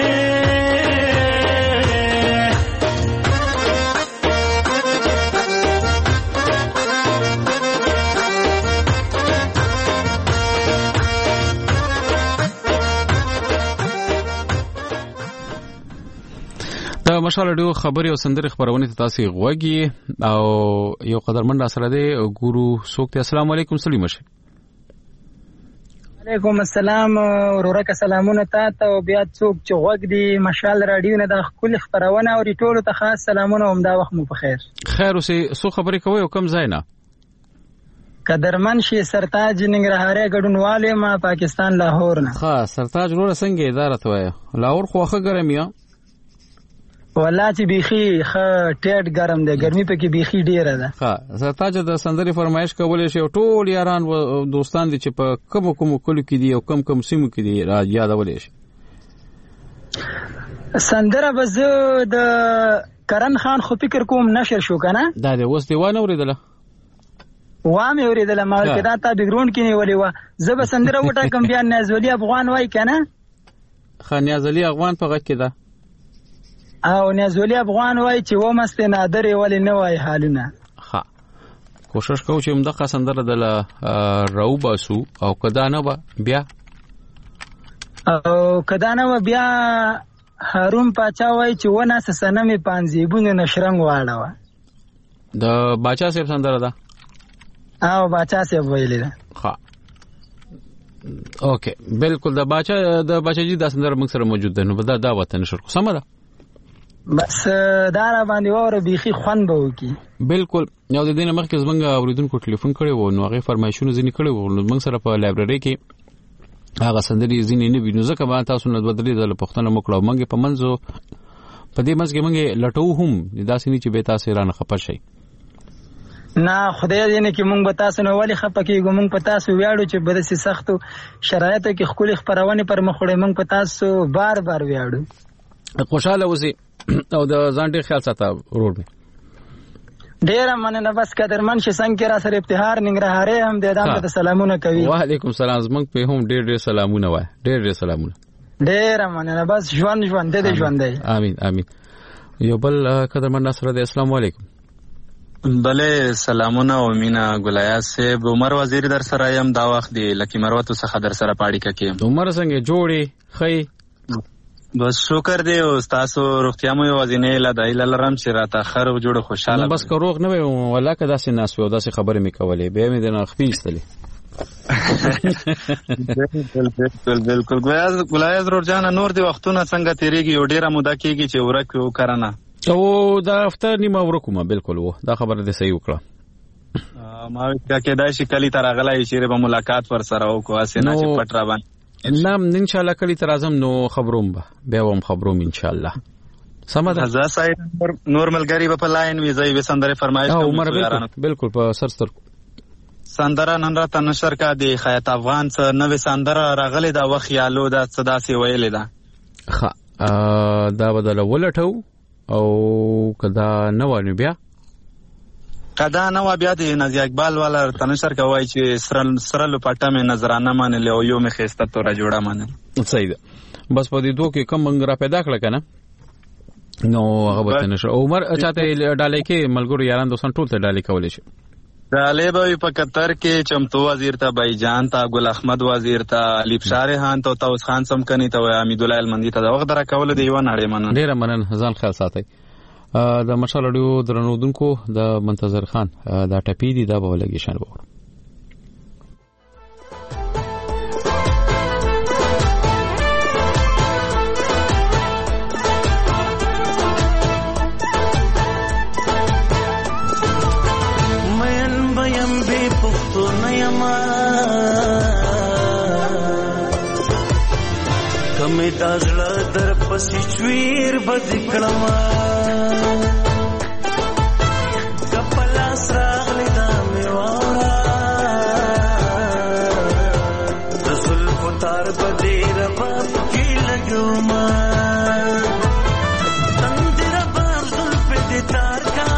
مشال رادیو خبري او سندري خبرونه ته تاسو غوږی او یو قدرمن سره دی ګورو سوکته. السلام علیکم سلیم شه. علیکم السلام ورورک سلامونه ته او بیا څوک چې غوږ دی مشال رادیو نه د خپل خبرونه او ټولو ته خاص سلامونه او دا وخت مو په خیر. خیر اوسې سو خبري کوي او کم ځای نه قدرمن شي سرتاج ننګرهاري ګډونواله ما پاکستان لاهور نه. ها سرتاج ور څنګه اداره توای لاهور خوخه ګرمیا والله چې بيخي خ ټیټ ګرم دی ګرمي په کې بيخي ډیره ده. ها سرتاج د سندري فرمایش کولې شي ټول یاران او دوستان دي چې په کوم کلو کې دي او کم سیمو کې دي را یادولې شي. سندره بز د کرن خان خو فکر کوم نشر شو کنه دا د اوس دیوانه اوریدله وامه اوریدله ما کې دا تا بیکګراوند کې نیولې و زب سندره وټه کم بیا نازولي افغان وای کنه خانیازلی افغان په غږ کې ده او نازولی افغان وای چې و مست نادر ولی نه وای حالونه. ها کوشش کوم چې مدقه سندره د راو باسو او کدا نه بیا او کدا نه بیا هارون پاچا وای چې و ناس سنمه پانزیبونه نشرنګ واړه د باچا صاحب سندره ده او باچا صاحب ویلې ده. ها اوکے بالکل د باچا جی د سندره موږ سره موجود ده نو دا وطن شر کو سم ده بس دا را باندې وره بيخي خوان به وکی. بالکل یو د دینه مخکې زمونږ اوریدونکو ټلیفون کړي وو نو هغه فرمایشونه ځینې کړي وو نو موږ سره په لایبرری کې هغه سندري ځینې نه وینو ځکه به تاسو نه بدلې د پښتنه مکړو موږ په منځو په دې منځ کې موږ لټو هم داسې نه چې به تاسو رانه خپه شي نه خدای دې نه کې موږ به تاسو نه ولې خپه کېږو موږ په تاسو ویاړو چې بده سي سختو شرایطو کې خپل خبرونه پر مخ وړي موږ په تاسو بار ویاړو. خوشاله اوسئ او د ځان ډیر خیال ساته ورور می ډیر مننه. بس قدرمن شي څنګه را سره ابتهار ننګرهاري هم د ادم ته سلامونه کوي. وعلیکم السلام زمنګ په هم ډیر سلامونه وای ډیر سلامونه ډیر مننه. بس ژوند دې ژوند دی. امين امين. یو بل قدرمن نصر دی. السلام علیکم. بله سلامونه او مینا ګلایاس صاحب عمر وزیر در سره یم دا وخت دی لکه مروتو څخه در سره پاړی ککې عمر څنګه جوړي خی بس شکر دی او تاسو روغتیا مو وزینې لا دایله لرم چې را تاخر او جوړ خوشاله بس که روغ نه وي ولا که داسې ناس وي داسې خبرې مې کولې به مې د نخپې استلې بالکل ګلایاز روزانه نور دی وختونه څنګه تیریږي یو ډیره موده کېږي چې ورک یو کرانه او دا هفته نیمه ورکومه بالکل وو دا خبره دې صحیح وکړه ما کې دا شي کلی تر غلای چې به ملاقات ور سره وکړو اسنه چې پټ را باندې نام ان شاء الله کلی تر اعظم نو خبروم به هم خبروم ان شاء الله سمه ده زاسای نورمال غری په لاین وی زای وسندره فرمایش کوم بالکل په سرستر سندره نن را تنشر کا دی خیات افغان څخه نو سندره راغلی دا وخیالو دا صدا سی ویلې ده ها دا بدل ولټو او کدا نو بیا کدا نو بیا د نازي اقبال والا تنشر کوي چې سرل پټه مې نظرانه مانل او یو مې خسته تور جوړه مانل صحیح ده بس په دې دوه کې کم منګرا پیدا کړل کنه نو هغه به تنشر عمر چاته ډالې کې ملګرو یاران دوستان ټول ته ډالې کولې شي ډالۍ به په قطر کې چمتو وزیر ته بایجان ته ګل احمد وزیر ته لیب شارحان ته طاووس خان سمکني ته حمید الله المندي ته د وخت راکول دی یو نړۍ مننه ډیره مننه ځان خیال ساتئ د مشال اډیو درنودونکو د منتظر خان دا ټپی دی دا به ولګي شان وګورو کمی دازړه در پسې چویر بد کړما کپلا سراغلی دا میوارا د زلف تار بدی رباب کی لګوما تند رباب زلف دی تار کا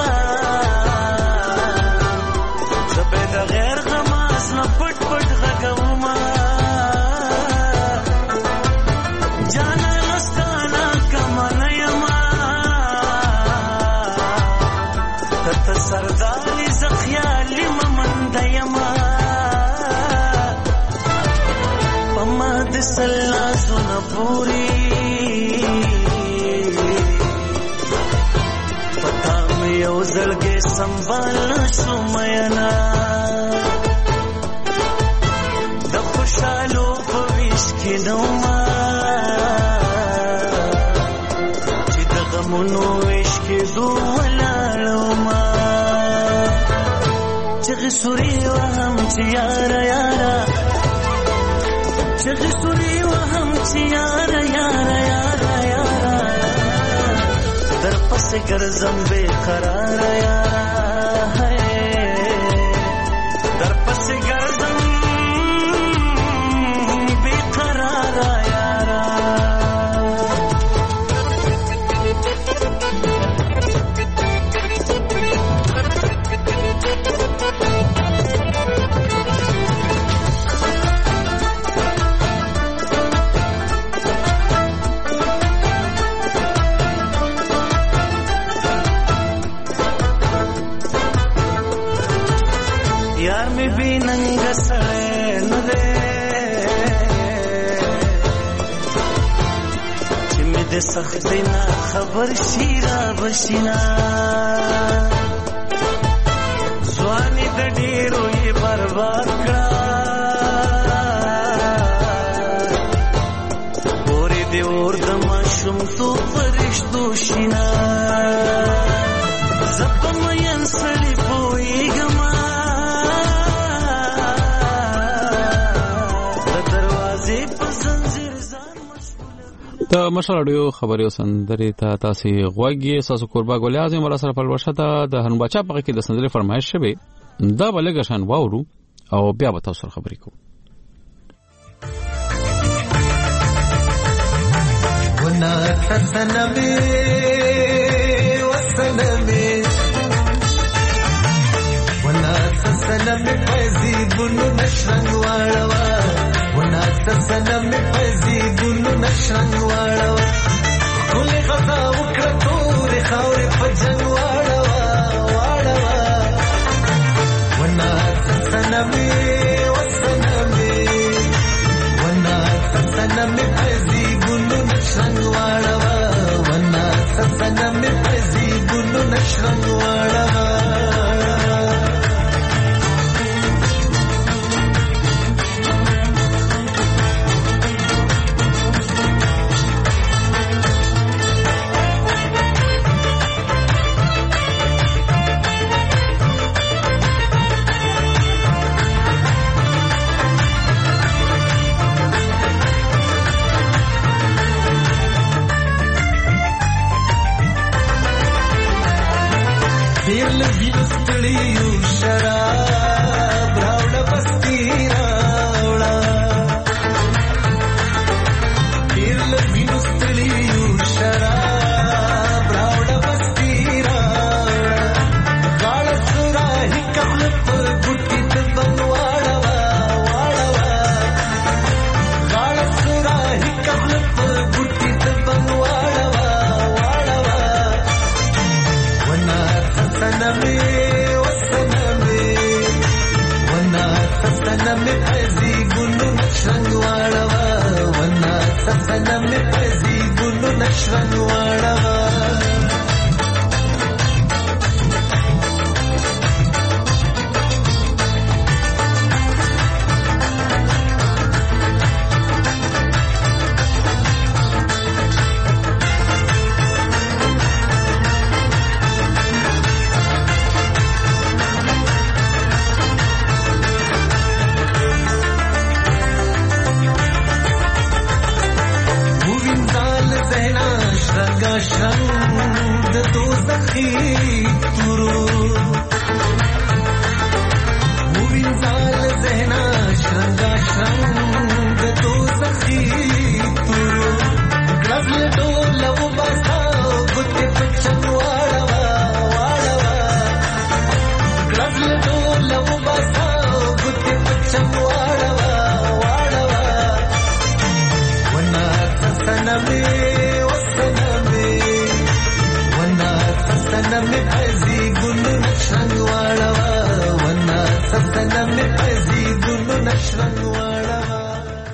زبید غیر غماس نه پټ پټ غګوما سرداری زخیالی ممندیما پما دسلا سن پوری پتا می او زړګي سنبال شومینا د خوشالو په ویش کې نوما چې د غمونو ویش کې دوه چغی سوری و هم چی یارا یارا چغی سوری و هم چی یارا یارا یارا یارا در پس گرزم بے قرار یارا در پس گرزم بے قرار یارا سختی نا خبر شیرا بشینا زوانی د ډیرو یې برباد کړه پورې دې اور د ماشوم تو فرشتو شینا زپم ین سړی پویګما د دروازې په زنجیر د مشال اډیو خبري سندري ته تاسو غوږی ساسو قربا ګل اعظم ولا سره پلوشه ته د هنبا چا په کې د سندري فرمایش شوه دا بلګ شان واورو او بیا به تاسو خبرې کوو ونا تسنمي وسنمي ونا تسنمي فزيدونو نشرن واړوا ونا تسنمي فزيدونو نشرن واړوا ټول غزا وکړه تور خاور پجن واړوا ونا تسنمي وسنمي ونا تسنمي فزيدونو نشرن واړوا ونا تسنمي فزيدونو نشرن واړوا سنم پزی گلو نشرن واړه شرنگ د دوزخی تورو موین زال ذهنا شرنگ د دوزخی تورو غزل ډول و باسا ګوتې پچن واړه غزل ډول و باسا ګوتې پچن واړه ونا سنمه سنم پزی گلو نشرنگ واړه ونا سنم پزی گلو نشرنگ واړه.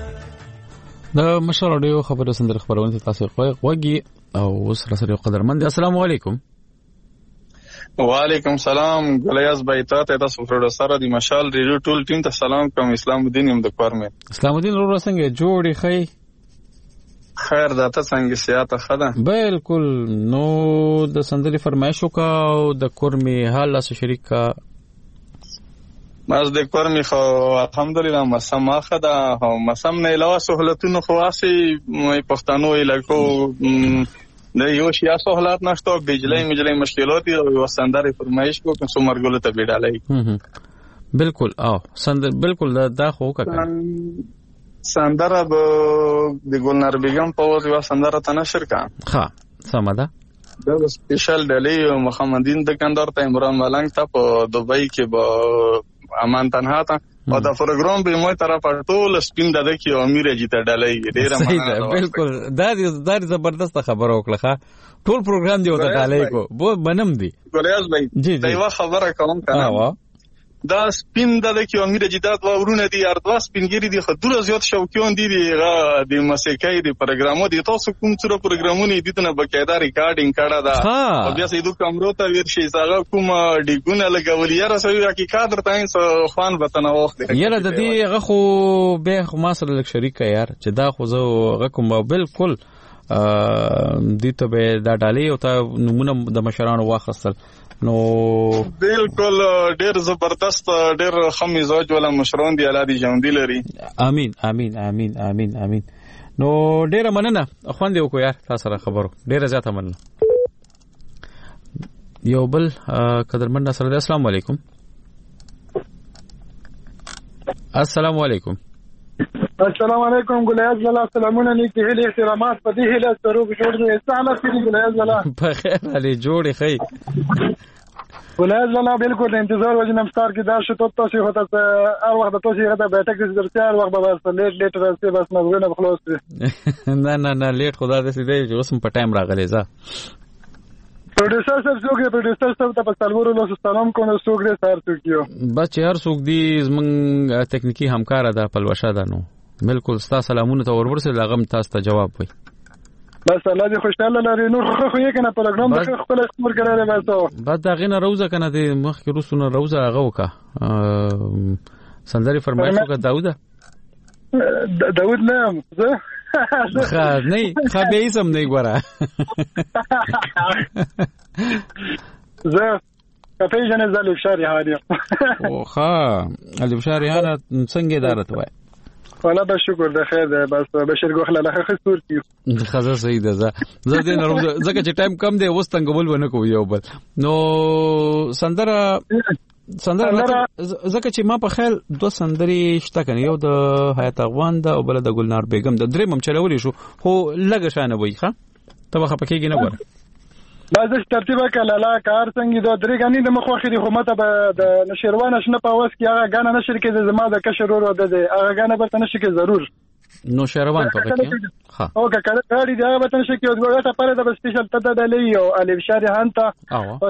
د مشال رادیو خبرو سندره خبرونه تاسو خوږی او اوس سره قدرمن. السلام علیکم. وعلیکم سلام ګلیاس بایتا ته تاسو پروډوسر دی مشال ریډیو ټول ټیم ته سلام کوم. اسلام الدین یم د کورمه. اسلام الدین ورو څنګه جوړی خی خیر دا ته څنګه سیاته خدا بالکل نو د سندري فرمایشو کا او د کورمي حال سره شریک کا ماز د کورمي خو الحمدلله مسم اخدا او مسم نه علاوه سہولتونو خواصي پښتنو علاقو د یو شیا سہولت نشته بجلی مشکلات او سندري فرمایش کو کوم مرګول ته بیډالای بالکل او سندر بالکل دا خو کا سندره د ګلنار بیگم په واسطه سندره تنشر کا ها سمدا د سپیشل ډلی محمدین دکاندار ته عمران ملنګ ته په دوبۍ کې به امان تنها ته او دا پروګرام به مو طرف ټول سپین د کې امیر جیته ډلی ډیره معنا بالکل دا زبردست خبره وکړه ټول پروګرام دی وته ډلی کو بو بنم دی ګلیاس بھائی دا یو خبره کوم کنه دا سپین د کې امیر جیدات و ورونه دي اردوا سپینګری دي خدوره زیات شوکیون دي د موسیقۍ د پروګرامو دي تاسو کوم څه پروګرامونه دي ته بقاعده ریکارډینګ کړه دا او بیا سیدو کمرو ته ورشي زغه کوم ډیګونه لګولیا رسوي کی کادر تاین سو خوان وطن وخت یره د دې غخو به ما سره لک شریک یار چې دا خو زه غکم بالکل دې ته به دا ډالې او ته نمونه د مشرانو واخصل نو بالکل ډیر زبردست ډیر خم مزاج ولا مشران دی الله دې ژوندۍ لري. امين امين امين امين امين. نو ډیر مننه خوند یو کو یار تاسو سره خبرو ډیر زیاته مننه. یو بل قدرمن سره السلام علیکم. السلام علیکم. السلام علیکم ګلیاز والا سلامونه نیکی هلي احترامات په دې هله سروګ جوړ دې سلام سړي ګلیاز والا په خیر علي جوړي خي ګلیاز والا بالکل انتظار وجنم ستار کې دار شته تاسو هوته هر وخت تاسو هغه بیٹک دې درته هر وخت بس لیټ راځي بس نو خلاص نه لیټ خدا دې دې چې اوس په ټایم راغلی ځه پروډوسر صاحب څوک پروډوسر صاحب ته په سلورو لاسو سلام کوم څوک دې سار څوکیو بس هر څوک دې زمنګ تکنیکی همکار ده پلوشه ده نو بالکل ستا سلامونه ته ورورسه لغم تاسو ته جواب وي بس الله دې خوشاله لري نور خو یې کنه پروګرام د خپل استمر کړی بس دا غینه روزه کنه دې مخ کې روسونه روزه هغه وکا سندري فرمایش وکړه داوود نه زه خا نه خبي سم نه ګوره زه کفي جن زالف شاري او ها الف شاري هانه څنګه دارت وای والله به شکر ده خیر ده بس بشیر ګوخله له خسور کیو خزه صحیح ده زه دې نه زکه چې ټایم کم دی وستنګ بول ونه کو یو بل نو سندره زکه چې ما په خیال دو سندري شته کنه یو د حیات افغان ده او بل د ګلنار بیگم د درې مم چلولې شو خو لګ شانه وای ښه ته خو پکېږي نه ګوره باز ترتیبه کله لا کار څنګه دوه درې غنی د مخوخري خو مته د نشروان شنه په واس کې هغه غانه نشر کې زما د کشر ورو د هغه غانه به نشر کې ضرور نو شروان په کې ها او کله غاړي دا به نشر کې وګړه ته پر د سپیشل ته د لې او الف شاری هانتا او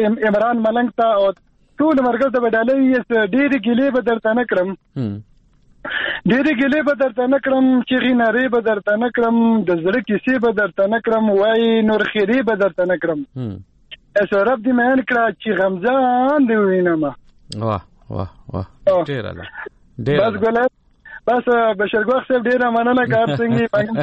عمران ملنګ ته او ټول مرګ ته بدلې ډېری ګلې به درته نه کړم ډېرې ګیلې به درته نه کړم، چغې نارې به درته نه کړم، د زړه کیسې به درته نه کړم، وایي نور خیرې به درته نه کړم. رب دې مین کړه چې غمزان دې ووینمه. واه واه واه ډېره ده بس ګله بس بشرګوخ صاحب ډېره مننه. کار څنګه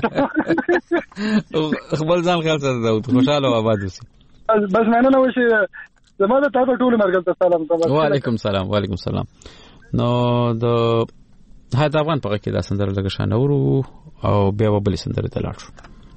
خپل ځان خیال سره داود خوشاله او آباد اوسې. بس مننه وشي زما د تاسو ټول مرګ ته سلام. وعلیکم سلام. وعلیکم سلام. نو د هغه افغان په کې دا سندره لګ شان اورو او بیا به بل سندره ته لاړ شو.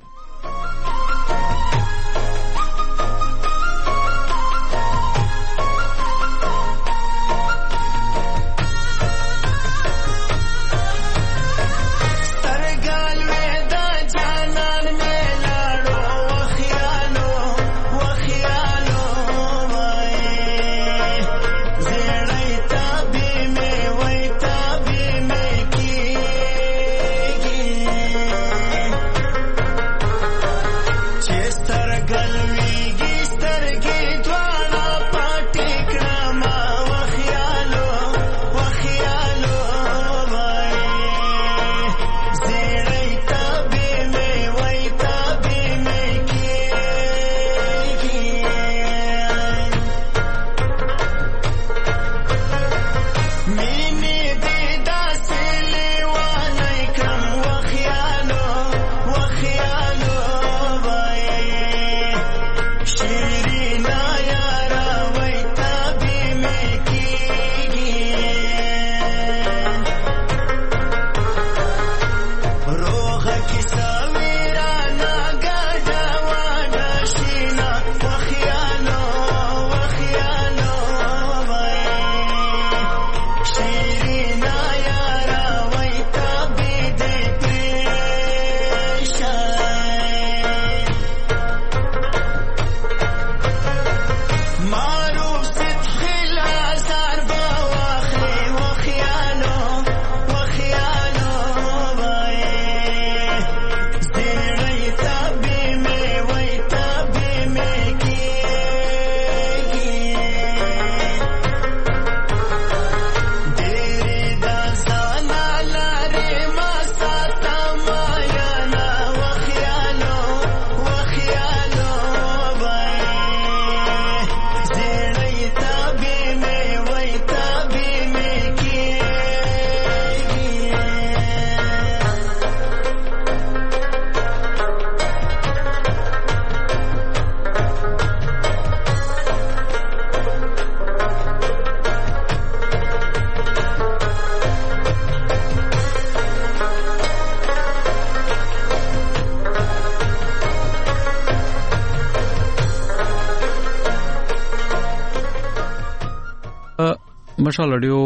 مشال رادیو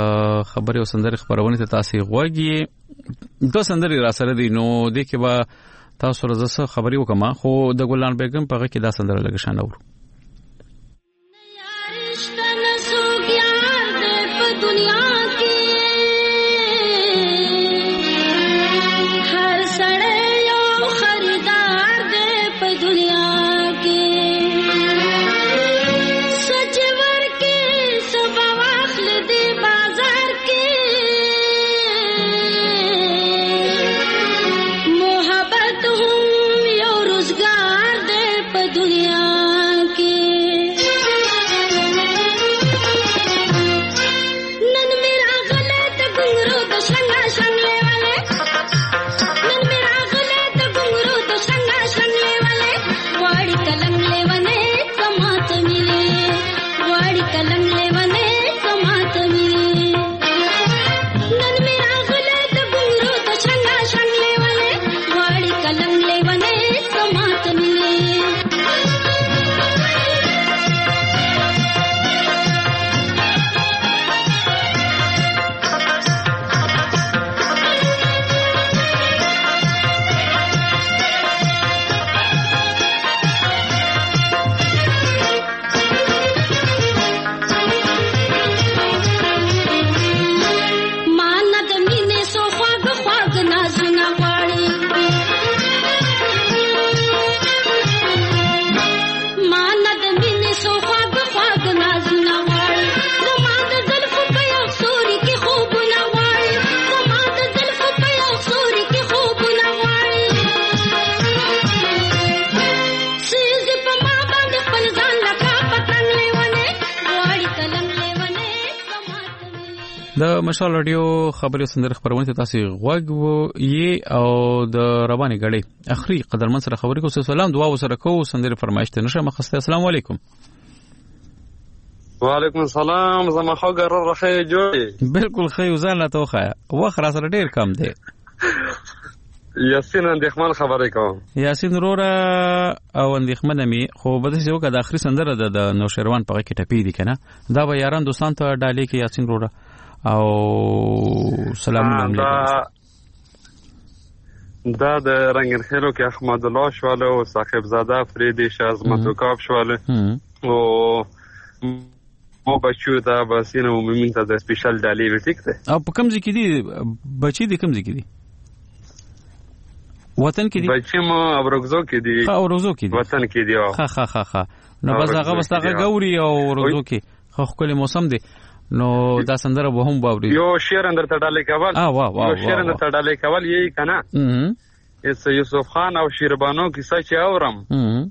خبري او سندري خبرونه ته تاسو غوږی دو سندري را سره دي نو د کې با تاسو رزه خبري وکما خو د ګلان بیگم په کې دا سندره لګ شان اور दुनिया د مشال رادیو خبري سندره خبرونه ته تاسو غوږ یې او د رواني غړي اخري قدرمن سره خبرې کوو. سلام دعا وسره کوو سندره فرمایش ته نشه مخسته. السلام علیکم. وعلیکم السلام. زما خو ګرر راخه جوړي بالکل خو ځان لا توخه وخت را سره ډیر کم دی. یاسین اندخمن خبرې کوم. یاسین رورا او اندخمن می خو بده چې وکړه د اخري سندره د نوشروان په کې ټپی دي کنه دا به یاران دوستان ته ډالې کې یاسین رورا او سلامونه دا د رنگین خیلو کې احمد الله شواله او صاحب زاده فریدی شازمتوکاف شواله او مو بچو دا بسینه مومن ته د سپیشل ډالې ورټیک ته. او په کوم ځای کې دي بچی دي؟ کوم ځای کې دي؟ وطن کې دي بچی مو ابروزو کې دي. ها ابروزو کې دي وطن کې دي. ها نو بس هغه واستغه ګوري او ابروزو کې خو کله موسم دی نو دا سندره به هم باوري. یو شعر اندر ته ډالې کول یو شعر اندر ته ډالې کول یی کنه اس یوسف خان او شیربانو کیسه چې اورم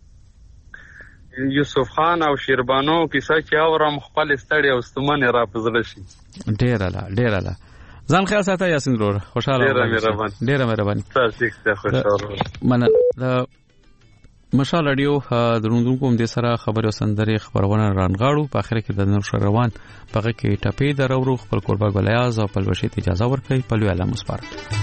یوسف خان او شیربانو کیسه چې اورم خپل ستړي او ستمنه را پزړه شي. ډیر الا ځان خیال ساته یاسین رور. خوشاله ډیر مهرباني تاسو ته خوشاله من د مشال رادیو دروندون کوم د سره خبرو سندره خبرونه رانغاړو په اخر کې د نور روان پغه کې ټپې درورو خپل قربا ګلیاز او پلوشي اجازه ورکړي په لوی علامه مسپار.